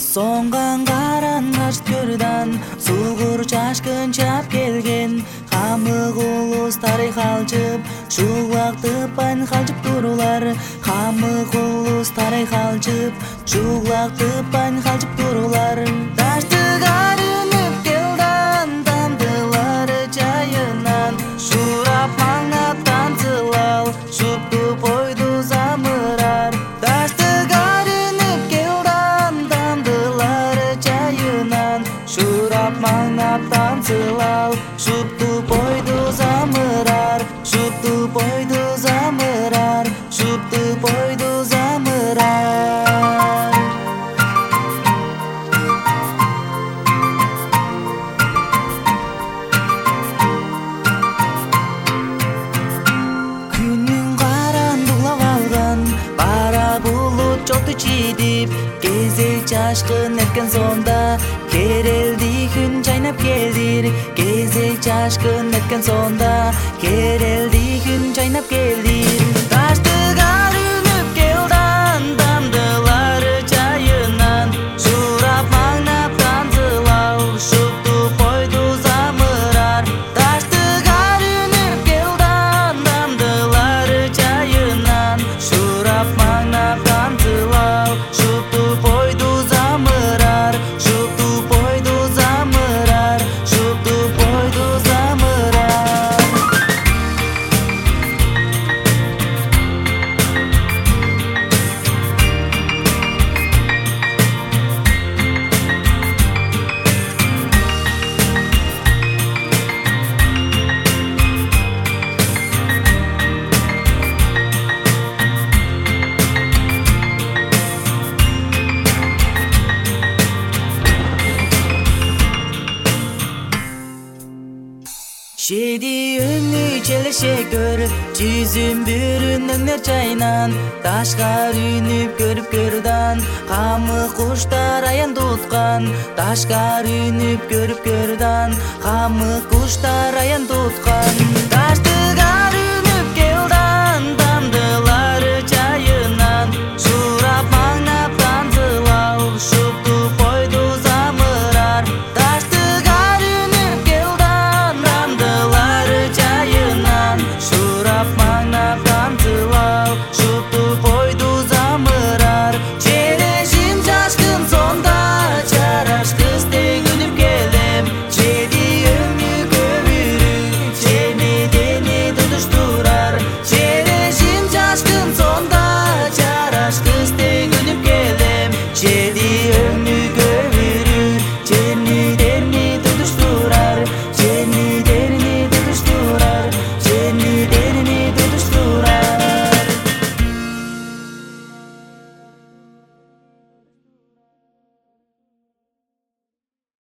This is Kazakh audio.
Соңған қаран қашып көрдан, суғыр шашқын чап келген, қамық ұлыс тарих алжып, шуғлақтыпан қалжып тұрулар. Қамық ұлыс тарих алжып, шуғлақтыпан қалжып тұрулар. Таштық арынып келдан, тамдылары жайынан, шурап маңнап танцылал, шупту бойду замырар. Таштық арынып келдан, тамдылары жайынан, шурап маңнап танцылал, шупту бойду замырар, шупту бойду замырар, шупту бойду замырар. Күннің қараңғылап алған, бара бұлыт жоқты жидіп, кезек шашқын еткен сонда, керелді күн жайнап келдір. Кезек шашқын еткен сонда, керелді күн жайнап келдір. Таштық арынып келдан, тамдылары жайынан, шурап маңнап танцылау, шупту бойду замырар. Таштық арынып келдан, тамдылары жайынан, шурап маңнап танцылау, шупту бойду замырар, шупту бойду замырар, шупту бойду замырар. Шеди өңі челеше көр, жүзім бүрін өңнер жайнан, ташқар үніп көріп көрдан, қамы құштар аян тұтқан. Ташқар үніп көріп көрдан, қамы құштар аян тұтқан.